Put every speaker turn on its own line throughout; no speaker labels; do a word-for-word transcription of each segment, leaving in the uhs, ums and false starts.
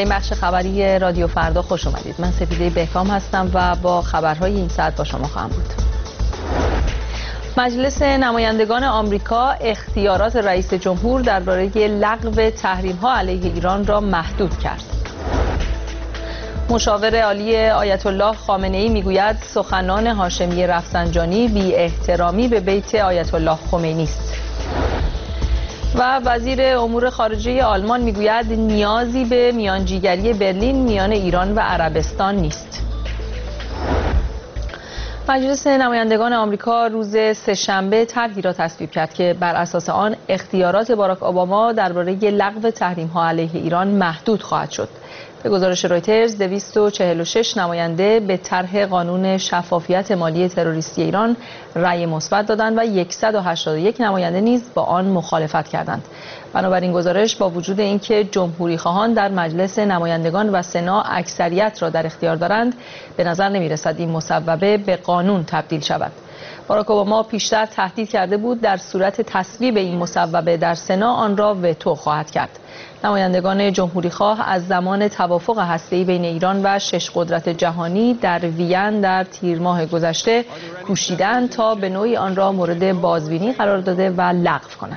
این بخش خبری رادیو فردا خوش اومدید. من سپیده بهکام هستم و با خبرهای این ساعت با شما خواهم بود. مجلس نمایندگان آمریکا اختیارات رئیس جمهور درباره لغو تحریم‌ها علیه ایران را محدود کرد. مشاور عالی آیت الله خامنه‌ای میگوید سخنان هاشمی رفسنجانی بی احترامی به بیت آیت الله خمینی است. و وزیر امور خارجه آلمان میگوید نیازی به میانجیگری برلین میان ایران و عربستان نیست. مجلس نمایندگان آمریکا روز سه‌شنبه طرحی را تصویب کرد که بر اساس آن اختیارات باراک اوباما درباره لغو تحریم‌ها علیه ایران محدود خواهد شد. به گزارش رویترز دویست و چهل و شش نماینده به طرح قانون شفافیت مالی تروریستی ایران رأی مثبت دادند و صد و هشتاد و یک نماینده نیز با آن مخالفت کردند. بنابراین گزارش با وجود اینکه جمهوری خواهان در مجلس نمایندگان و سنا اکثریت را در اختیار دارند، به نظر نمی رسد این مصوبه به قانون تبدیل شود. باراک اوباما پیشتر تهدید کرده بود در صورت تصویب این مصوبه در سنا آن را وتو خواهد کرد. نمایندگان جمهوری خواه از زمان توافق هسته‌ای بین ایران و شش قدرت جهانی در وین در تیر ماه گذشته کوشیدند تا به نوعی آن را مورد بازبینی قرار داده و لغو کنند.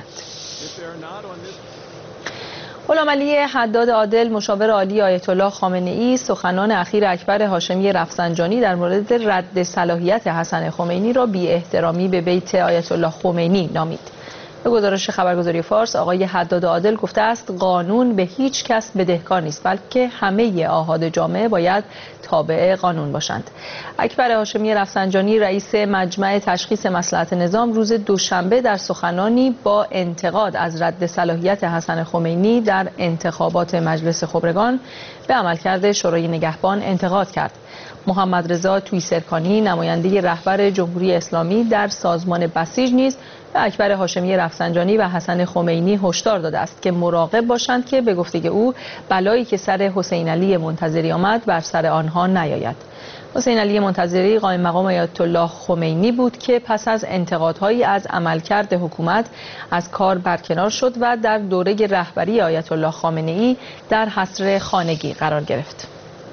غلامعلی حداد عادل مشاور عالی آیت الله خامنه‌ای سخنان اخیر اکبر هاشمی رفسنجانی در مورد رد صلاحیت حسن خمینی را بی احترامی به بیت آیت الله خمینی نامید. به گزارش خبرگزاری فارس آقای حداد عادل گفته است قانون به هیچ کس بدهکار نیست، بلکه همه آحاد جامعه باید تابع قانون باشند. اکبر هاشمی رفسنجانی رئیس مجمع تشخیص مصلحت نظام روز دوشنبه در سخنانی با انتقاد از رد صلاحیت حسن خمینی در انتخابات مجلس خبرگان به عملکرد شورای نگهبان انتقاد کرد. محمد رضا تویسرکانی نماینده رهبر جمهوری اسلامی در سازمان بسیج نیز به اکبر هاشمی رفسنجانی و حسن خمینی هشدار داده است که مراقب باشند که به گفته او بلایی که سر حسین علی منتظری آمد بر سر آنها نیاید. حسین علی منتظری قائم مقام آیت الله خمینی بود که پس از انتقادهایی از عملکرد حکومت از کار برکنار شد و در دوره رهبری آیت الله خامنه‌ای در حصر خانگی قرار گرفت.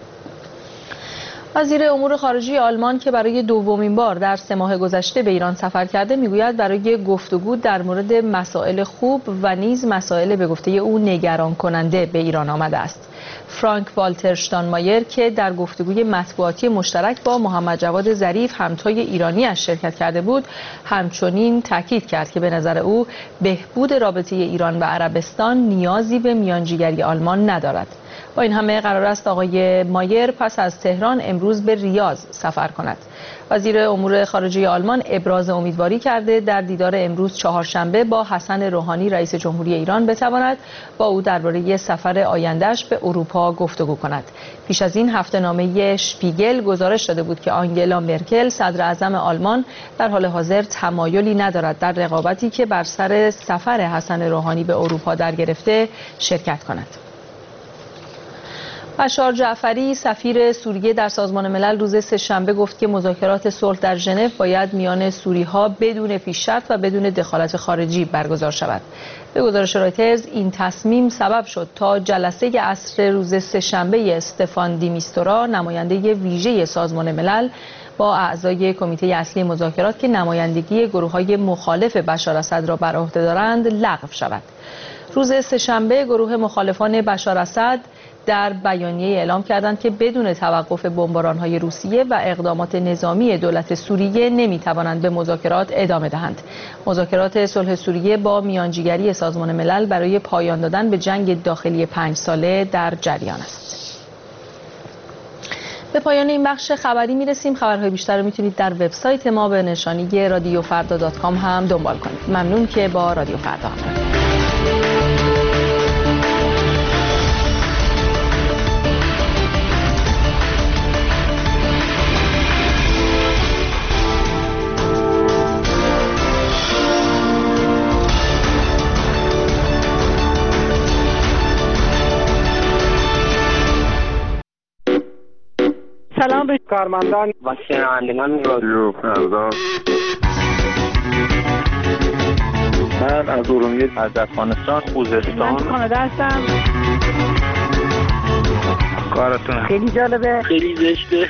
وزیر امور خارجه آلمان که برای دومین بار در سه ماه گذشته به ایران سفر کرده میگوید برای گفتگو در مورد مسائل خوب و نیز مسائل به گفته او نگران کننده به ایران آمده است. فرانک والتر شتانمایر که در گفتگوی مطبوعاتی مشترک با محمد جواد ظریف همتای ایرانی‌اش شرکت کرده بود، همچنین تاکید کرد که به نظر او بهبود رابطه ایران و عربستان نیازی به میانجیگری آلمان ندارد. با این همه قرار است آقای مایر پس از تهران امروز به ریاض سفر کند. وزیر امور خارجه آلمان ابراز امیدواری کرده در دیدار امروز چهارشنبه با حسن روحانی رئیس جمهوری ایران بتواند با او درباره سفر آیندهش به اروپا گفتگو کند. پیش از این هفته‌نامه شپیگل گزارش داده بود که آنگلا مرکل صدر اعظم آلمان در حال حاضر تمایلی ندارد در رقابتی که بر سر سفر حسن روحانی به اروپا در گرفته شرکت کند. بشار جعفری سفیر سوریه در سازمان ملل روز سه‌شنبه گفت که مذاکرات صلح در ژنو باید میان سوری‌ها بدون پیش‌شرط و بدون دخالت خارجی برگزار شود. به گزارش رویترز این تصمیم سبب شد تا جلسه عصر روز سه‌شنبه استفان دیمیستورا نماینده ویژه سازمان ملل با اعضای کمیته اصلی مذاکرات که نمایندگی گروه‌های مخالف بشار اسد را بر عهده دارند لغو شود. روز سه‌شنبه گروه مخالفان بشار اسد در بیانیه اعلام کردند که بدون توقف بمباران‌های روسیه و اقدامات نظامی دولت سوریه نمی‌توانند به مذاکرات ادامه دهند. مذاکرات صلح سوریه با میانجیگری سازمان ملل برای پایان دادن به جنگ داخلی پنج ساله در جریان است. به پایان این بخش خبری میرسیم. خبرهای بیشتر رو میتونید در وبسایت ما به نشانی رادیو فردا دات کام هم دنبال کنید. ممنون که با رادیو فردا همراهید.
سلام به کارمندان
و شنوندگان رادیو فردا. من از ارومیه، از افغانستان، خوزستان،
من کانادا هستم.
کارتون
خیلی جالبه،
خیلی زشته.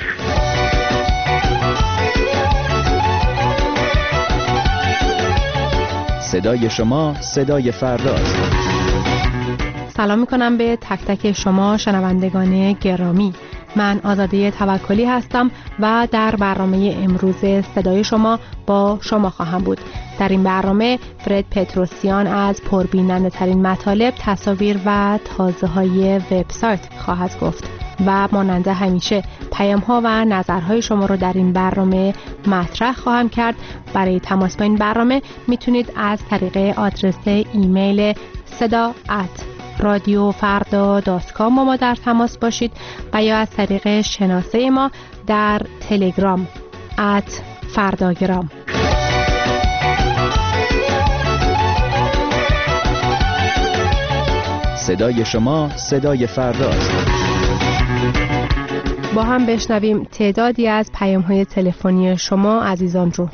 صدای شما صدای فرداست.
سلام میکنم به تک تک شما شنوندگان گرامی. من آزاده توکلی هستم و در برنامه امروز صدای شما با شما خواهم بود. در این برنامه فرد پتروسیان از پربیننده ترین مطالب، تصاویر و تازه های وبسایت خواهد گفت و مانند همیشه پیام ها و نظرهای شما رو در این برنامه مطرح خواهم کرد. برای تماس با این برنامه میتونید از طریق آدرس ایمیل صدا ات رادیو فردا دات کام با ما در تماس باشید و یا از طریق شناسه ما در تلگرام ات فرداگرام.
صدای شما صدای فرداست.
با هم بشنویم تعدادی از پیام‌های تلفنی شما عزیزان رو.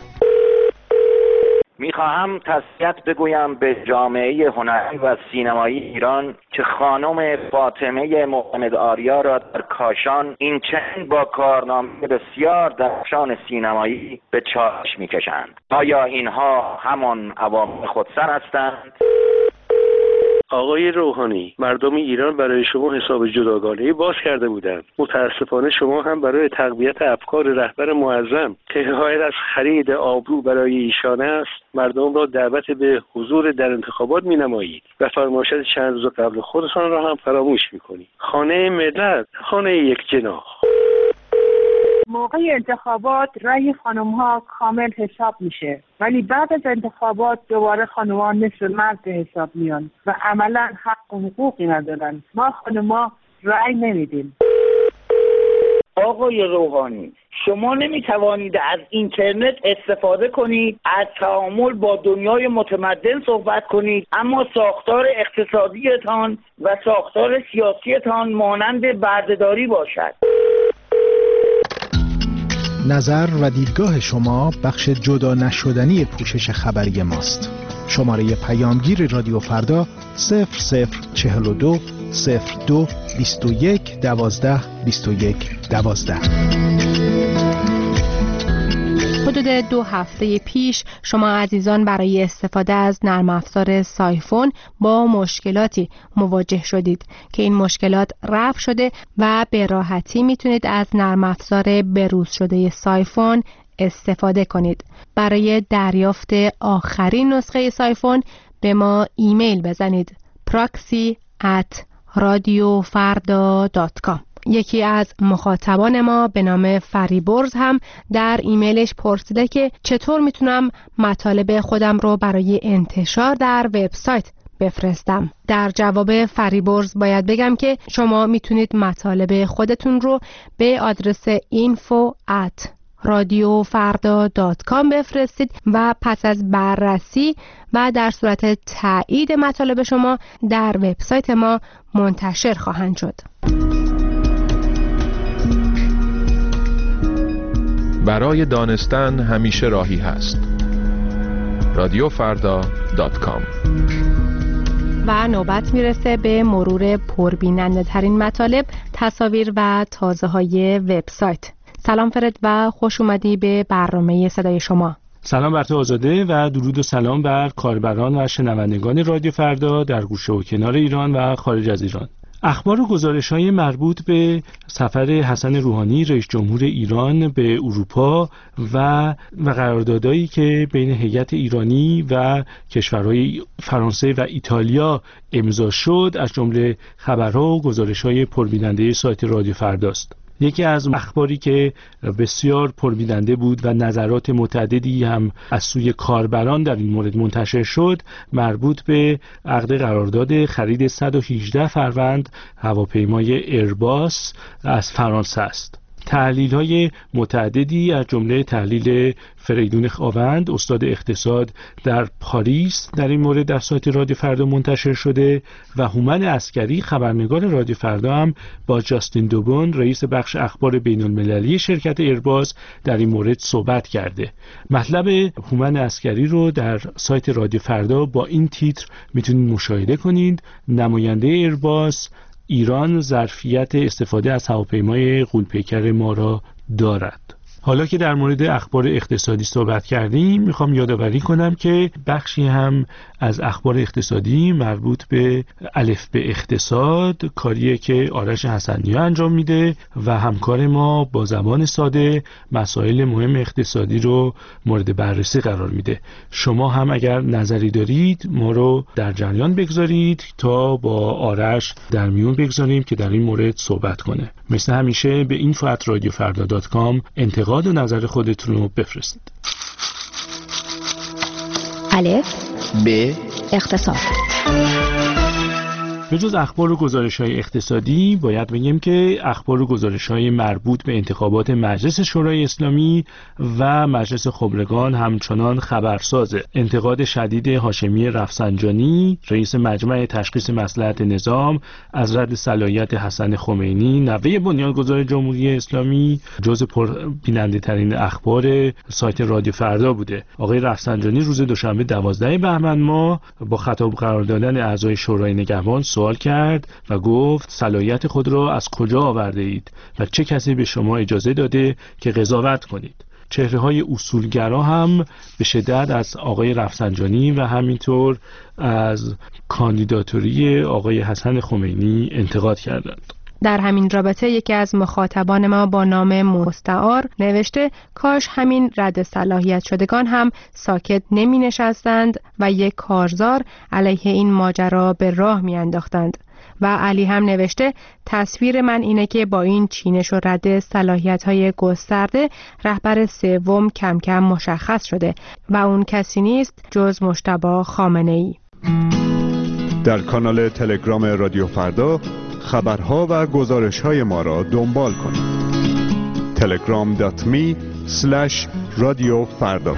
میخواهم تسلیت بگویم به جامعه هنری و سینمایی ایران که خانم فاطمه محمد آریا را در کاشان این چند با کارنامه بسیار درخشان سینمایی به چالش میکشند. آیا اینها همان عوام خودسر هستند؟
آقای روحانی، مردم ایران برای شما حساب جداگانه‌ای باز کرده بودند. متاسفانه شما هم برای تقویت افکار رهبر معظم که حمایت از خرید آبرو برای ایشان است، مردم را دعوت به حضور در انتخابات می‌نمایید و فرمایشات چند روز قبل خودتان را هم فراموش می‌کنید. خانه ملت، خانه یک جناح.
موقع انتخابات رأی خانم‌ها کامل حساب میشه، ولی بعد از انتخابات دوباره خانم‌ها مثل مرد حساب میان و عملاً حق و حقوقی ندارن. ما خانم‌ها رأی نمیدیم.
آقای روحانی، شما نمیتوانید از اینترنت استفاده کنید، از تعامل با دنیای متمدن صحبت کنید، اما ساختار اقتصادیتان و ساختار سیاسیتان مانند بردهداری باشد.
نظر و دیدگاه شما بخش جدا نشدنی پوشش خبری ماست. شماره پیامگیر رادیو فردا صفر صفر چهل و دو صفر دو بیست و یک دوازده بیست و یک دوازده.
حدود دو هفته پیش شما عزیزان برای استفاده از نرم افزار سایفون با مشکلاتی مواجه شدید که این مشکلات رفع شده و به راحتی میتونید از نرم افزار بروز شده سایفون استفاده کنید. برای دریافت آخرین نسخه سایفون به ما ایمیل بزنید proxy at radiofarda dot com. یکی از مخاطبان ما به نام فریبرز هم در ایمیلش پرسیده که چطور میتونم مطالب خودم رو برای انتشار در وبسایت بفرستم. در جواب فریبرز باید بگم که شما میتونید مطالب خودتون رو به آدرس info at radiofarda dot com بفرستید و پس از بررسی و در صورت تایید مطالب شما در وبسایت ما منتشر خواهند شد.
برای دانستن همیشه راهی هست. رادیو فردا دات کام.
و نوبت میرسه به مرور پربیننده ترین مطالب، تصاویر و تازه های وبسایت. سلام فرد و خوش اومدی به برنامه صدای شما.
سلام بر تو آزاده و درود و سلام بر کاربران و شنوندگان رادیو فردا در گوشه و کنار ایران و خارج از ایران. اخبار و گزارش‌های مربوط به سفر حسن روحانی رئیس جمهور ایران به اروپا و و قراردادایی که بین هیئت ایرانی و کشورهای فرانسه و ایتالیا امضا شد از جمله خبرها و گزارش‌های پربیننده سایت رادیو فرداست. یکی از اخباری که بسیار پربیننده بود و نظرات متعددی هم از سوی کاربران در این مورد منتشر شد مربوط به عقد قرارداد خرید صد و هجده فروند هواپیمای ایرباس از فرانسه است. تحلیل‌های متعددی از جمله تحلیل فریدون خاوند استاد اقتصاد در پاریس در این مورد در سایت رادیو فردا منتشر شده و هومن عسکری خبرنگار رادیو فردا هم با جاستین دوبون رئیس بخش اخبار بین‌المللی شرکت ایرباس در این مورد صحبت کرده. مطلب هومن عسکری رو در سایت رادیو فردا با این تیتر میتونید مشاهده کنید: نماینده ایرباس: ایران ظرفیت استفاده از هواپیمای غول‌پیکر ما را دارد. حالا که در مورد اخبار اقتصادی صحبت کردیم، میخوام یادآوری کنم که بخشی هم از اخبار اقتصادی مربوط به الف به اقتصاد، کاریه که آرش حسنی‌ها انجام میده و همکار ما با زبان ساده مسائل مهم اقتصادی رو مورد بررسی قرار میده. شما هم اگر نظری دارید ما رو در جریان بگذارید تا با آرش در میون بگذاریم که در این مورد صحبت کنه. مثل همیشه به اینفو ات رادیو فردا دات کام انتقاد و نظر خودتون رو بفرستید.
الف
ب
اقتصاد.
به جز اخبار و گزارش‌های اقتصادی باید بگیم که اخبار و گزارش‌های مربوط به انتخابات مجلس شورای اسلامی و مجلس خبرگان همچنان خبرسازه. انتقاد شدید هاشمی رفسنجانی رئیس مجمع تشخیص مصلحت نظام از رد صلاحیت حسن خمینی نوه بنیانگذار جمهوری اسلامی جز پربیننده ترین اخبار سایت رادیو فردا بوده. آقای رفسنجانی روز دوشنبه دوازده بهمن ماه با خطاب قرار دادن اعضای شورای نگهبان سوال کرد و گفت صلاحیت خود را از کجا آورده اید و چه کسی به شما اجازه داده که قضاوت کنید؟ چهره‌های اصولگرا هم به شدت از آقای رفسنجانی و همینطور از کاندیداتوری آقای حسن خمینی انتقاد کردند.
در همین رابطه یکی از مخاطبان ما با نام مستعار نوشته کاش همین رد صلاحیت شدگان هم ساکت نمی نشستند و یک کارزار علیه این ماجرا به راه می انداختند. و علی هم نوشته تصویر من اینه که با این چینش و رد صلاحیت‌های گسترده رهبر سوم کم کم مشخص شده و اون کسی نیست جز مجتبی خامنه‌ای.
در کانال تلگرام رادیو فردا خبرها و گزارش‌های ما را دنبال کنید. تلگرام دات می اسلش رادیو فردا.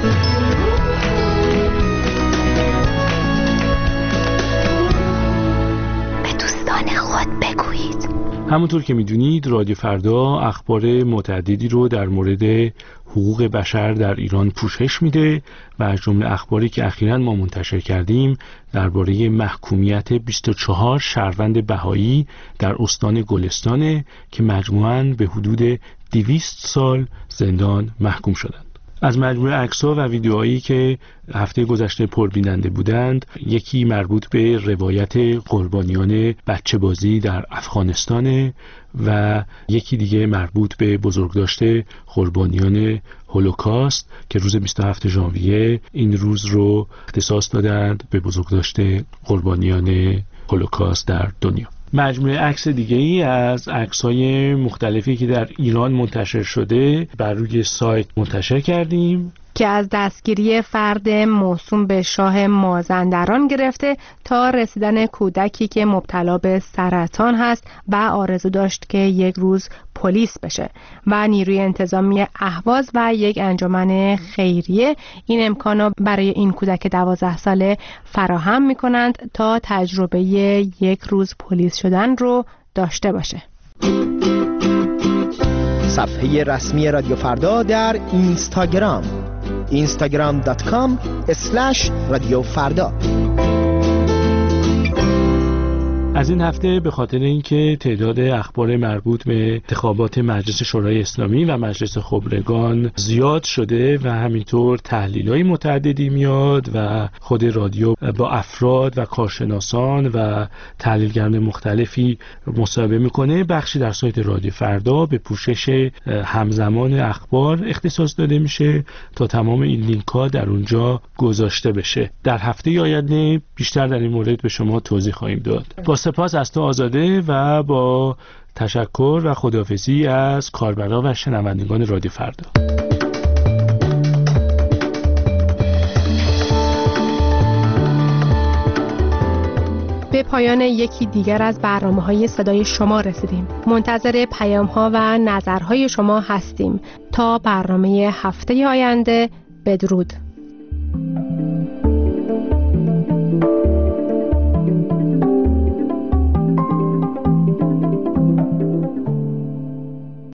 به دوستان خود بگویید.
همونطور که میدونید رادیو فردا اخبار متعددی رو در مورد حقوق بشر در ایران پوشش میده و از جمله اخباری که اخیراً ما منتشر کردیم درباره محکومیت بیست و چهار شهروند بهایی در استان گلستان که مجموعاً به حدود دویست سال زندان محکوم شدند. از مجموعه عکس‌ها و ویدیوهایی که هفته گذشته پربیننده بودند، یکی مربوط به روایت قربانیان بچه‌بازی در افغانستان و یکی دیگه مربوط به بزرگداشت قربانیان هولوکاست که روز بیست و هفتم ژانویه این روز رو اختصاص دادند به بزرگداشت قربانیان هولوکاست در دنیا. مجموعه عکس دیگه‌ای از عکس‌های مختلفی که در ایران منتشر شده بر روی سایت منتشر کردیم
که از دستگیری فرد موسوم به شاه مازندران گرفته تا رسیدن کودکی که مبتلا به سرطان هست و آرزو داشت که یک روز پلیس بشه و نیروی انتظامی اهواز و یک انجمن خیریه این امکانو برای این کودک دوازده ساله فراهم می‌کنند تا تجربه یک روز پلیس شدن رو داشته باشه.
صفحه رسمی رادیو فردا در اینستاگرام اینستاگرام دات کام اسلش رادیو فردا.
از این هفته به خاطر اینکه تعداد اخبار مربوط به انتخابات مجلس شورای اسلامی و مجلس خبرگان زیاد شده و همینطور تحلیل‌های متعددی میاد و خود رادیو با افراد و کارشناسان و تحلیلگران مختلفی مصاحبه میکنه، بخشی در سایت رادیو فردا به پوشش همزمان اخبار اختصاص داده میشه تا تمام این لینک‌ها در اونجا گذاشته بشه. در هفته آینده بیشتر در این مورد به شما توضیح خواهیم داد. با سپاس از تو آزاده و با تشکر و خداحافظی از کاربران و شنوندگان رادیو فردا.
به پایان یکی دیگر از برنامه‌های صدای شما رسیدیم. منتظر پیام‌ها و نظرهای شما هستیم تا برنامه هفته آینده. بدرود.